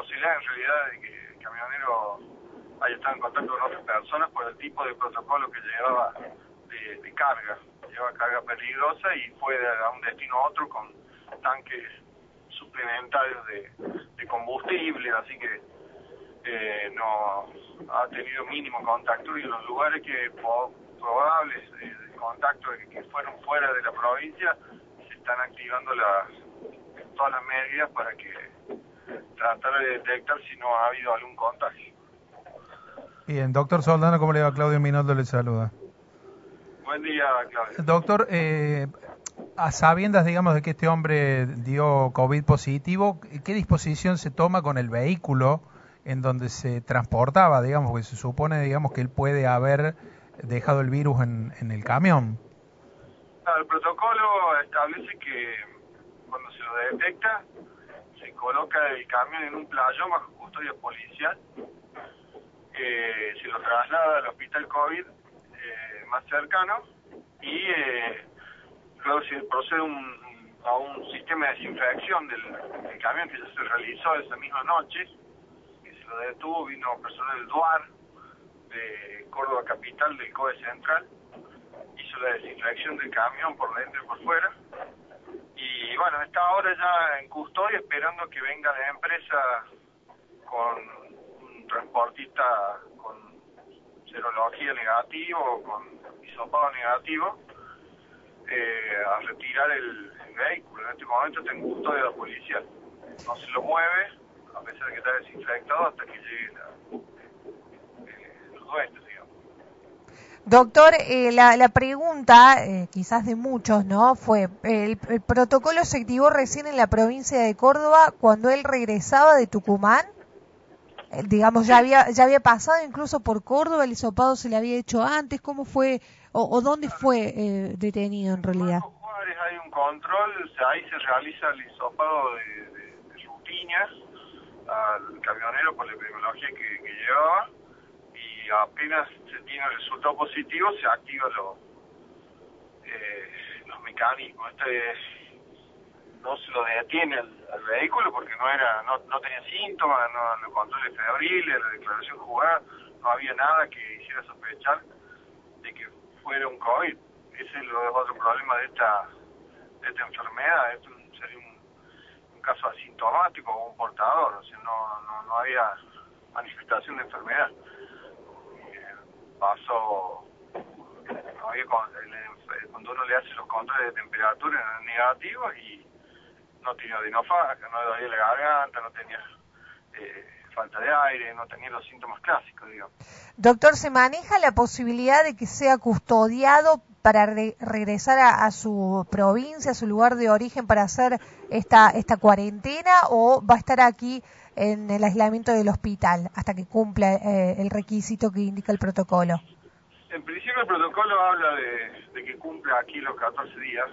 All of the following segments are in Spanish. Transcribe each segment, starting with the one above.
posibilidad en realidad de que el camionero haya estado en contacto con otras personas por el tipo de protocolo que llevaba de carga. Llevaba carga peligrosa y fue de un destino a otro con tanques suplementarios de combustible, así que no ha tenido mínimo contacto, y en los lugares que probables de contacto que fueron fuera de la provincia se están activando todas las medidas para que tratar de detectar si no ha habido algún contagio. Bien, doctor Soldano, ¿cómo le va? Claudio Minoldo le saluda. Buen día, Claudio. Doctor, a sabiendas, digamos, de que este hombre dio COVID positivo, ¿qué disposición se toma con el vehículo en donde se transportaba, digamos, porque se supone, digamos, que él puede haber dejado el virus en el camión? El protocolo establece que cuando se lo detecta, se coloca el camión en un playón bajo custodia policial, se lo traslada al hospital COVID más cercano y luego se procede a un sistema de desinfección del camión que ya se realizó esa misma noche, que se lo detuvo, vino personal del DUAR de Córdoba Capital, del COE Central, hizo la desinfección del camión por dentro y por fuera, y bueno, está ahora ya en custodia esperando que venga la empresa con un transportista con serología negativo, con hisopado negativo, a retirar el vehículo. En este momento está en custodia de la policía. No se lo mueve, a pesar de que está desinfectado, hasta que lleguen los dueños, digamos. Doctor, la pregunta, quizás de muchos, ¿no? Fue, el protocolo se activó recién en la provincia de Córdoba cuando él regresaba de Tucumán. Digamos, ya había pasado incluso por Córdoba, el hisopado se le había hecho antes. ¿Cómo fue o dónde fue detenido en realidad? En Juárez hay un control, o sea, ahí se realiza el hisopado de rutina al camionero por la epidemiología que llevaba, y apenas se tiene el resultado positivo se activan los mecanismos. No se lo detiene al vehículo porque no tenía síntomas, los controles febriles, la declaración jugada, no había nada que hiciera sospechar de que fuera un COVID. Ese es otro problema de esta enfermedad. Esto sería un caso asintomático o un portador, o sea, no había manifestación de enfermedad. Cuando uno le hace los controles de temperatura eran negativos y no tenía adenofaga, no le dolía la garganta, no tenía falta de aire, no tenía los síntomas clásicos, digamos. Doctor, ¿se maneja la posibilidad de que sea custodiado para regresar a su provincia, a su lugar de origen, para hacer esta cuarentena, o va a estar aquí en el aislamiento del hospital hasta que cumpla el requisito que indica el protocolo? En principio el protocolo habla de que cumpla aquí los 14 días,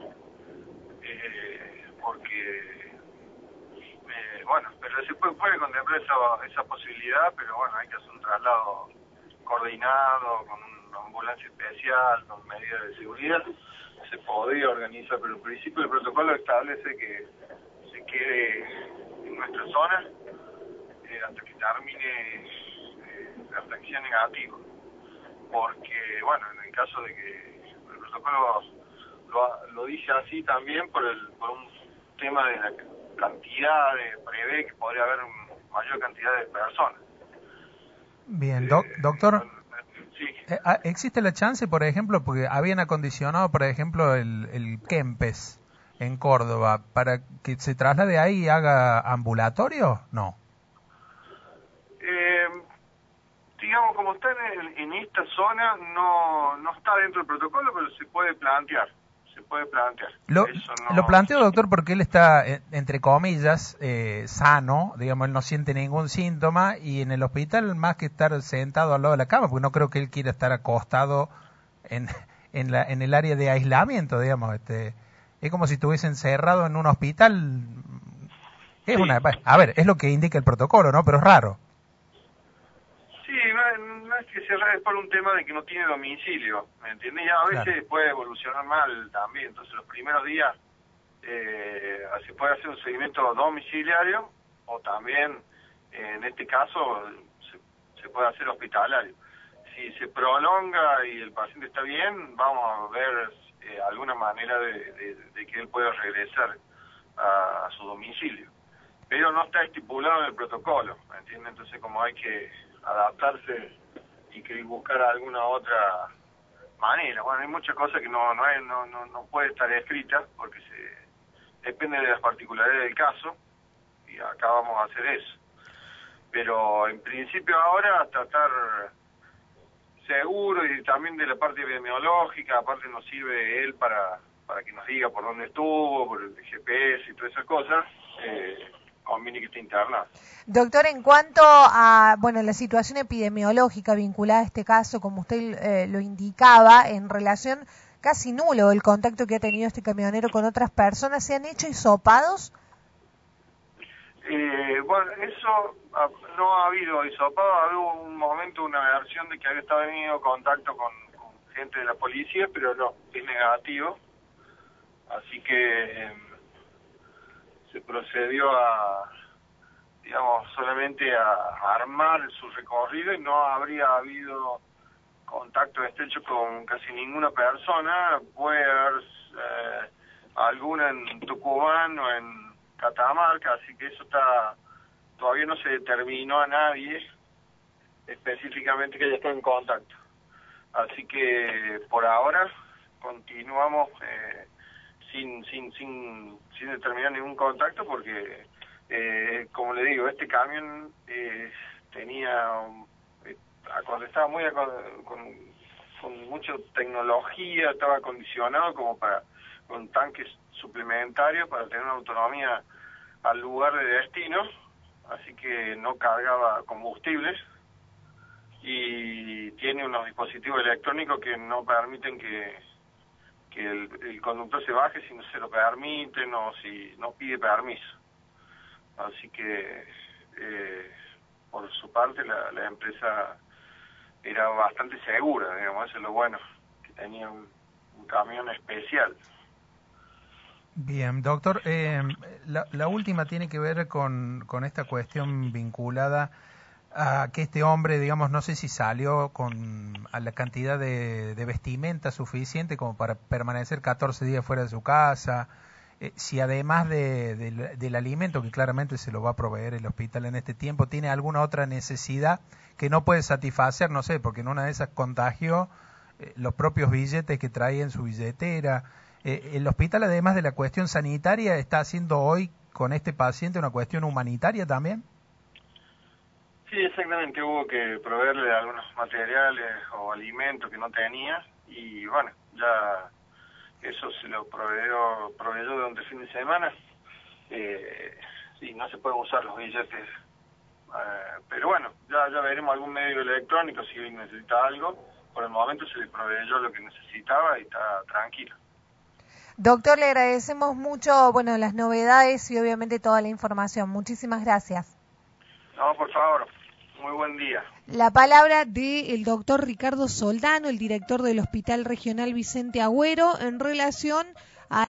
porque bueno, pero se puede contemplar esa posibilidad, pero bueno, hay que hacer un traslado coordinado con una ambulancia especial, con medidas de seguridad. Se podría organizar, pero en principio el protocolo establece que se quede en nuestra zona hasta que termine hasta que sea negativo, porque bueno, en el caso de que el protocolo lo dice así también por un tema de la cantidad prevé que podría haber mayor cantidad de personas. Bien, doctor, sí. ¿Existe la chance, por ejemplo, porque habían acondicionado, por ejemplo, el Kempes en Córdoba, para que se traslade ahí y haga ambulatorio? No. Digamos, como está en esta zona, no está dentro del protocolo, pero se puede plantear. Lo planteo, doctor, porque él está, entre comillas, sano, digamos, él no siente ningún síntoma, y en el hospital, más que estar sentado al lado de la cama, porque no creo que él quiera estar acostado en el área de aislamiento, digamos, es como si estuviese encerrado en un hospital. Es sí. A ver, es lo que indica el protocolo, ¿no? Pero es raro. Sí, no es que sea raro, es por un tema de que no tiene domicilio, ¿me entiendes? Y a veces puede evolucionar mal también, entonces los primeros días se puede hacer un seguimiento domiciliario, o también En este caso se puede hacer hospitalario. Si se prolonga y el paciente está bien, vamos a ver alguna manera de que él pueda regresar a su domicilio. Pero no está estipulado en el protocolo, ¿me entiende? Entonces, como hay que adaptarse y que buscar alguna otra manera. Bueno, hay muchas cosas que no puede estar escritas porque depende de las particularidades del caso, y acá vamos a hacer eso. Pero en principio ahora tratar seguro, y también de la parte epidemiológica, aparte nos sirve él para que nos diga por dónde estuvo, por el GPS y todas esas cosas, conviene que esté internado. Doctor, en cuanto a la situación epidemiológica vinculada a este caso, como usted lo indicaba, en relación casi nulo el contacto que ha tenido este camionero con otras personas, ¿se han hecho hisopados? Bueno, eso no ha habido hisopado. Ha habido un momento, una versión de que había estado teniendo contacto con gente de la policía, pero no, es negativo. Así que se procedió solamente a armar su recorrido, y no habría habido contacto estrecho con casi ninguna persona. Puede haber alguna en Tucumán o en Catamarca, así que eso todavía no se determinó a nadie específicamente que haya estado en contacto. Así que por ahora continuamos sin determinar ningún contacto, porque como le digo, este camión estaba muy con mucha tecnología, estaba acondicionado como con tanques suplementarios para tener una autonomía al lugar de destino, así que no cargaba combustibles, y tiene unos dispositivos electrónicos que no permiten que el conductor se baje si no se lo permiten o si no pide permiso. Así que por su parte la empresa era bastante segura, digamos, eso es lo bueno, que tenía un camión especial. Bien, doctor, la última tiene que ver con esta cuestión vinculada a que este hombre, digamos, no sé si salió a la cantidad de vestimenta suficiente como para permanecer 14 días fuera de su casa, si además del alimento, que claramente se lo va a proveer el hospital en este tiempo, tiene alguna otra necesidad que no puede satisfacer, no sé, porque en una de esas contagió los propios billetes que traía en su billetera. El hospital, además de la cuestión sanitaria, está haciendo hoy con este paciente una cuestión humanitaria también. Sí, exactamente, hubo que proveerle algunos materiales o alimentos que no tenía, y bueno, ya eso se lo proveyó durante el fin de semana. Sí, no se pueden usar los billetes, pero bueno, ya veremos algún medio electrónico si necesita algo. Por el momento se le proveyó lo que necesitaba y está tranquilo. Doctor, le agradecemos mucho, las novedades y obviamente toda la información. Muchísimas gracias. No, por favor. Muy buen día. La palabra del doctor Ricardo Soldano, el director del Hospital Regional Vicente Agüero, en relación